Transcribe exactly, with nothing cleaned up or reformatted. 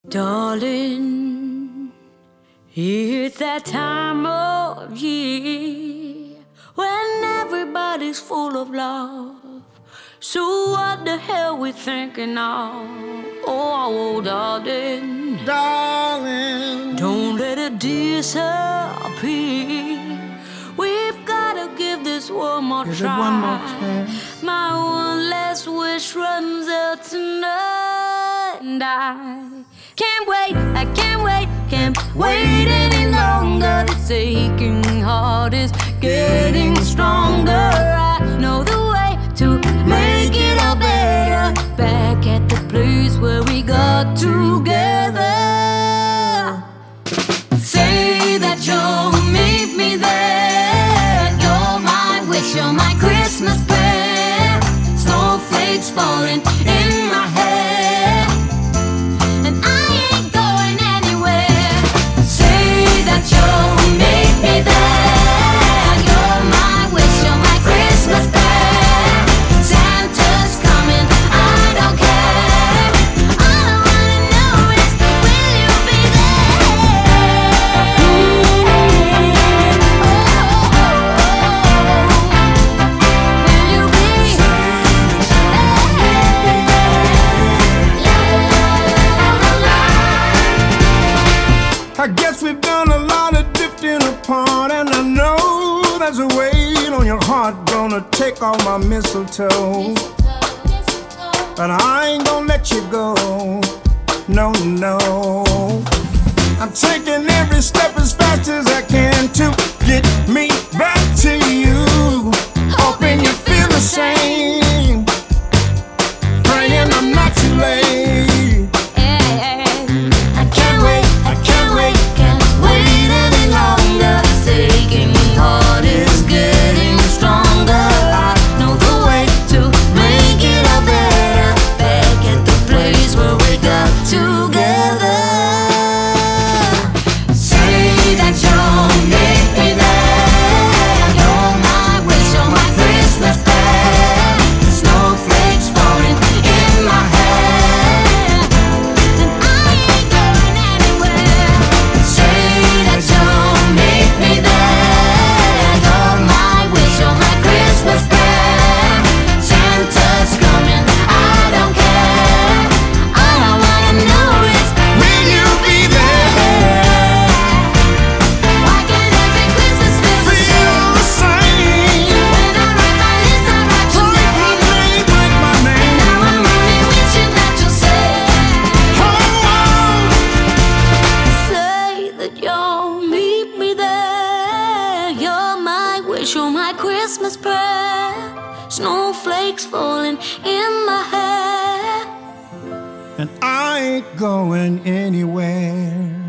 Darling, it's that time of year when everybody's full of love. So what the hell we thinking of? Oh, darling, darling, don't let it disappear. We've gotta give this one more give try. it one more chance. My one last wish runs out tonight, and I can't wait, I can't wait, can't wait any longer. This aching heart is getting stronger. I know the way to make it all better. Back at the place where we got together. Say that you'll meet me there. You're my wish, you're my Christmas prayer. Snowflakes falling in my hair, and I ain't going anywhere. Say that you'll meet me there. You're my wish, you're my Christmas prayer. Santa's coming, I don't care. All I wanna know is, will you be there? Will you be I guess we've done a lot of drifting apart, and I know there's a weight on your heart gonna take all my mistletoe. But I ain't gonna let you go, no, no. I'm taking every step as fast as I can to get me back to you. Hoping you feel the same, praying I'm not too late. I can't wait, I can't wait, can't wait any longer. This aching heart is getting stronger. I know the way to make it all better. Back at the place where we got together. Say that you'll meet me there. You're my wish, you're my Christmas prayer. Snowflakes falling in my hair, and I ain't going anywhere. Say that you'll meet me there. You're my wish, you're my Christmas prayer. Santa's coming, I don't care. All I wanna know is, will you be there? Why can't every Christmas feel the Feel same? the same. When I write my list, I write your Write my name. name, write my name. Now I'm only wishing that you'll say, Hold on. say that you'll meet me there. You're my wish, you're my Christmas prayer. Snowflakes falling in my hair. And I ain't going anywhere.